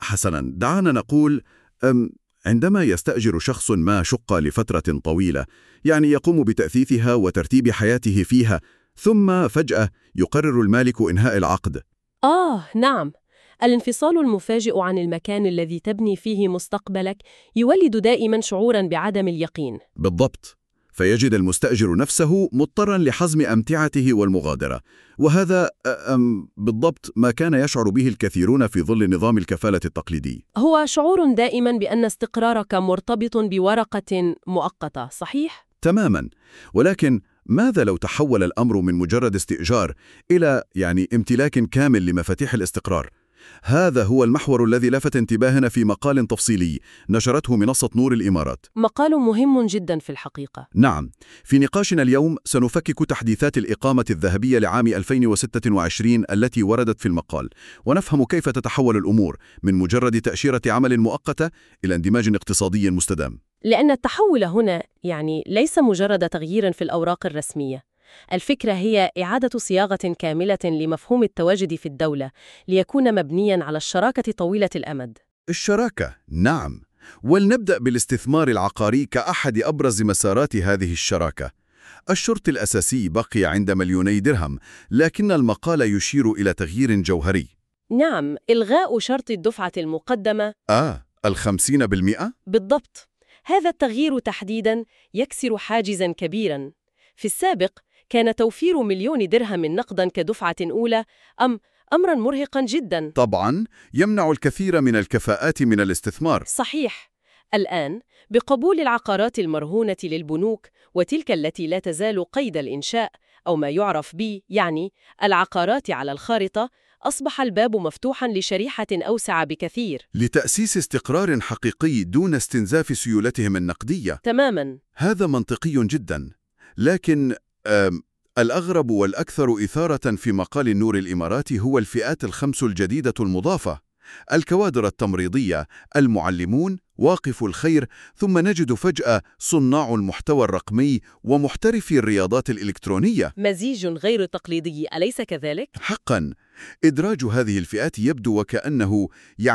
حسناً، دعنا نقول عندما يستأجر شخص ما شقة لفترة طويلة، يعني يقوم بتأثيثها وترتيب حياته فيها، ثم فجأة يقرر المالك إنهاء العقد. نعم. الانفصال المفاجئ عن المكان الذي تبني فيه مستقبلك يولد دائما شعورا بعدم اليقين. بالضبط، فيجد المستأجر نفسه مضطرا لحزم أمتعته والمغادرة، وهذا بالضبط ما كان يشعر به الكثيرون في ظل نظام الكفالة التقليدي. هو شعور دائما بأن استقرارك مرتبط بورقة مؤقتة، صحيح؟ تماما، ولكن ماذا لو تحول الأمر من مجرد استئجار إلى امتلاك كامل لمفاتيح الاستقرار؟ هذا هو المحور الذي لفت انتباهنا في مقال تفصيلي نشرته منصة نور الإمارات. مقال مهم جدا في الحقيقة. نعم، في نقاشنا اليوم سنفكك تحديثات الإقامة الذهبية لعام 2026 التي وردت في المقال، ونفهم كيف تتحول الأمور من مجرد تأشيرة عمل مؤقتة إلى اندماج اقتصادي مستدام. لأن التحول هنا ليس مجرد تغيير في الأوراق الرسمية. الفكرة هي إعادة صياغة كاملة لمفهوم التواجد في الدولة ليكون مبنياً على الشراكة طويلة الأمد. الشراكة، نعم، ولنبدأ بالاستثمار العقاري كأحد أبرز مسارات هذه الشراكة. الشرط الأساسي بقي عند 2,000,000 درهم، لكن المقال يشير إلى تغيير جوهري. نعم، إلغاء شرط الدفعة المقدمة. 50%؟ بالضبط. هذا التغيير تحديداً يكسر حاجزاً كبيراً. في السابق كان توفير 1,000,000 درهم نقداً كدفعة أولى أمراً مرهقاً جداً. طبعاً، يمنع الكثير من الكفاءات من الاستثمار. صحيح. الآن بقبول العقارات المرهونة للبنوك وتلك التي لا تزال قيد الإنشاء أو ما يعرف العقارات على الخارطة، أصبح الباب مفتوحاً لشريحة أوسع بكثير لتأسيس استقرار حقيقي دون استنزاف سيولتهم النقدية. تماماً. هذا منطقي جداً، لكن الأغرب والأكثر إثارة في مقال النور الإماراتي هو الفئات الخمس الجديدة المضافة: الكوادر التمريضية، المعلمون، واقف الخير، ثم نجد فجأة صناع المحتوى الرقمي ومحترفي الرياضات الإلكترونية. مزيج غير تقليدي، أليس كذلك؟ حقاً، إدراج هذه الفئات يبدو وكأنه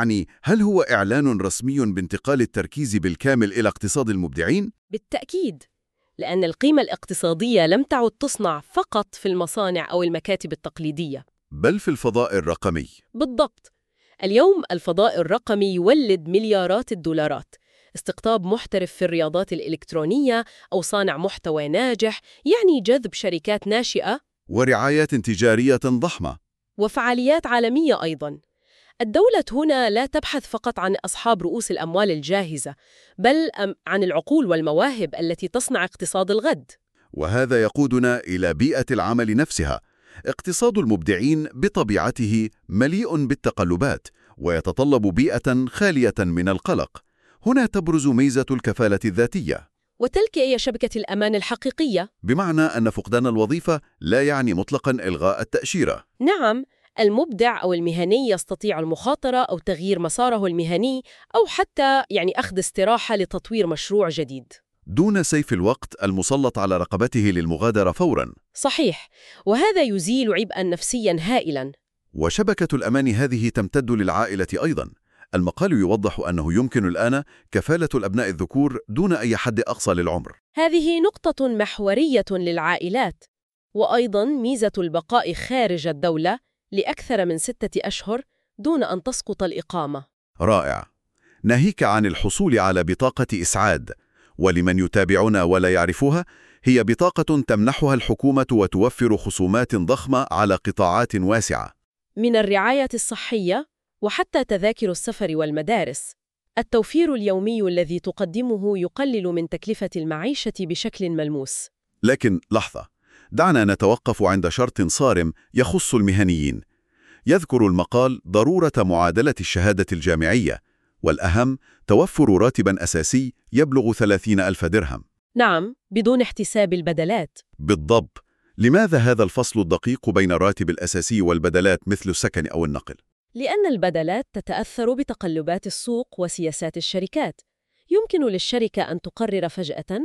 هل هو إعلان رسمي بانتقال التركيز بالكامل إلى اقتصاد المبدعين؟ بالتأكيد، لأن القيمة الاقتصادية لم تعد تصنع فقط في المصانع أو المكاتب التقليدية، بل في الفضاء الرقمي. بالضبط. اليوم الفضاء الرقمي يولد مليارات الدولارات. استقطاب محترف في الرياضات الإلكترونية أو صانع محتوى ناجح جذب شركات ناشئة ورعايات تجارية ضخمة وفعاليات عالمية أيضاً. الدولة هنا لا تبحث فقط عن أصحاب رؤوس الأموال الجاهزة، بل عن العقول والمواهب التي تصنع اقتصاد الغد. وهذا يقودنا إلى بيئة العمل نفسها. اقتصاد المبدعين بطبيعته مليء بالتقلبات، ويتطلب بيئة خالية من القلق. هنا تبرز ميزة الكفالة الذاتية، وتلك هي شبكة الأمان الحقيقية، بمعنى أن فقدان الوظيفة لا يعني مطلقاً إلغاء التأشيرة. نعم، المبدع أو المهني يستطيع المخاطرة أو تغيير مساره المهني، أو حتى أخذ استراحة لتطوير مشروع جديد دون سيف الوقت المسلط على رقبته للمغادرة فوراً. صحيح، وهذا يزيل عبئاً نفسياً هائلاً. وشبكة الأمان هذه تمتد للعائلة أيضاً. المقال يوضح أنه يمكن الآن كفالة الأبناء الذكور دون أي حد أقصى للعمر. هذه نقطة محورية للعائلات، وأيضاً ميزة البقاء خارج الدولة لأكثر من 6 أشهر دون أن تسقط الإقامة. رائع. ناهيك عن الحصول على بطاقة إسعاد، ولمن يتابعنا ولا يعرفها، هي بطاقة تمنحها الحكومة وتوفر خصومات ضخمة على قطاعات واسعة، من الرعاية الصحية وحتى تذاكر السفر والمدارس. التوفير اليومي الذي تقدمه يقلل من تكلفة المعيشة بشكل ملموس. لكن لحظة، دعنا نتوقف عند شرط صارم يخص المهنيين. يذكر المقال ضرورة معادلة الشهادة الجامعية، والأهم توفر راتباً أساسي يبلغ 30,000 درهم. نعم، بدون احتساب البدلات. بالضبط. لماذا هذا الفصل الدقيق بين الراتب الأساسي والبدلات مثل السكن أو النقل؟ لأن البدلات تتأثر بتقلبات السوق وسياسات الشركات. يمكن للشركة أن تقرر فجأة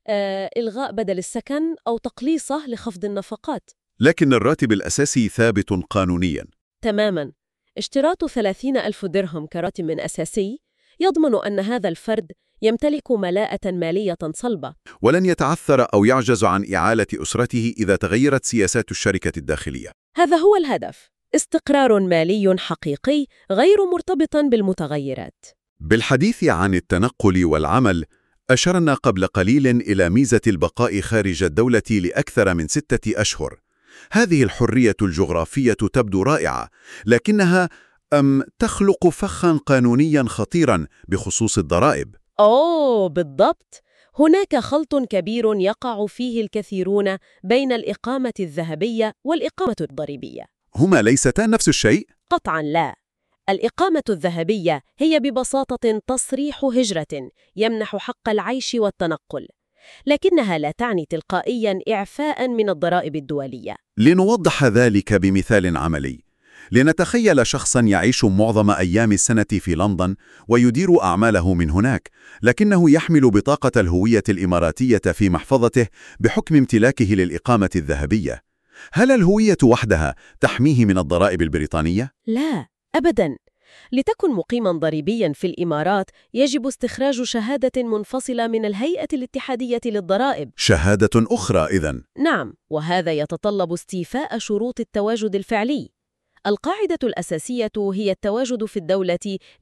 إلغاء بدل السكن أو تقليصه لخفض النفقات. لكن الراتب الأساسي ثابت قانونياً. تماماً. اشتراط 30,000 درهم كراتب أساسي يضمن أن هذا الفرد يمتلك ملاءة مالية صلبة. ولن يتعثر أو يعجز عن إعالة أسرته إذا تغيرت سياسات الشركة الداخلية. هذا هو الهدف، استقرار مالي حقيقي غير مرتبط بالمتغيرات. بالحديث عن التنقل والعمل، أشرنا قبل قليل إلى ميزة البقاء خارج الدولة لأكثر من 6 أشهر. هذه الحرية الجغرافية تبدو رائعة، لكنها تخلق فخاً قانونياً خطيراً بخصوص الضرائب. بالضبط. هناك خلط كبير يقع فيه الكثيرون بين الإقامة الذهبية والإقامة الضريبية. هما ليستا نفس الشيء؟ قطعاً لا. الإقامة الذهبية هي ببساطة تصريح هجرة يمنح حق العيش والتنقل، لكنها لا تعني تلقائياً إعفاءً من الضرائب الدولية. لنوضح ذلك بمثال عملي، لنتخيل شخصاً يعيش معظم أيام السنة في لندن ويدير أعماله من هناك، لكنه يحمل بطاقة الهوية الإماراتية في محفظته بحكم امتلاكه للإقامة الذهبية. هل الهوية وحدها تحميه من الضرائب البريطانية؟ لا، أبداً. لتكن مقيماً ضريبياً في الإمارات يجب استخراج شهادة منفصلة من الهيئة الاتحادية للضرائب. شهادة أخرى إذن؟ نعم، وهذا يتطلب استيفاء شروط التواجد الفعلي. القاعدة الأساسية هي التواجد في الدولة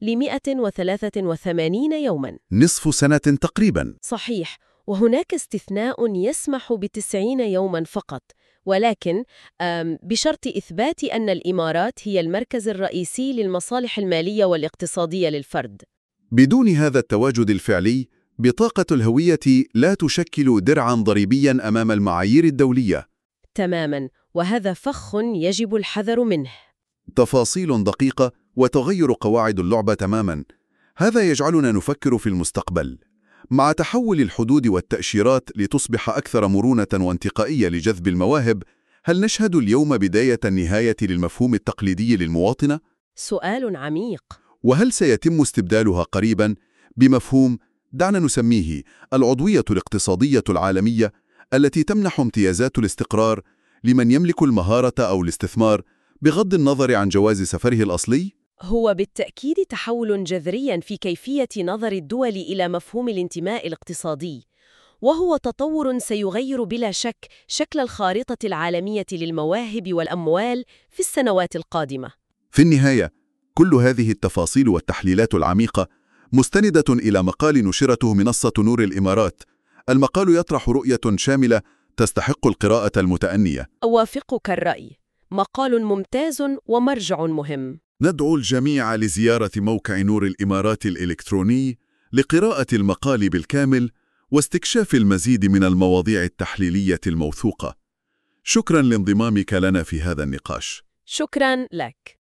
ل183 يوماً. نصف سنة تقريباً. صحيح، وهناك استثناء يسمح ب90 يوماً فقط، ولكن بشرط إثبات أن الإمارات هي المركز الرئيسي للمصالح المالية والاقتصادية للفرد. بدون هذا التواجد الفعلي، بطاقة الهوية لا تشكل درعاً ضريبياً أمام المعايير الدولية. تماماً، وهذا فخ يجب الحذر منه. تفاصيل دقيقة وتغير قواعد اللعبة تماماً. هذا يجعلنا نفكر في المستقبل. مع تحول الحدود والتأشيرات لتصبح أكثر مرونة وانتقائية لجذب المواهب، هل نشهد اليوم بداية النهاية للمفهوم التقليدي للمواطنة؟ سؤال عميق. وهل سيتم استبدالها قريباً بمفهوم، دعنا نسميه، العضوية الاقتصادية العالمية، التي تمنح امتيازات الاستقرار لمن يملك المهارة أو الاستثمار بغض النظر عن جواز سفره الأصلي؟ هو بالتأكيد تحول جذري في كيفية نظر الدول إلى مفهوم الانتماء الاقتصادي، وهو تطور سيغير بلا شك شكل الخارطة العالمية للمواهب والأموال في السنوات القادمة. في النهاية، كل هذه التفاصيل والتحليلات العميقة مستندة إلى مقال نشرته منصة نور الإمارات. المقال يطرح رؤية شاملة تستحق القراءة المتأنية. أوافقك الرأي، مقال ممتاز ومرجع مهم. ندعو الجميع لزيارة موقع نور الإمارات الإلكتروني لقراءة المقال بالكامل واستكشاف المزيد من المواضيع التحليلية الموثوقة. شكراً لانضمامك لنا في هذا النقاش. شكراً لك.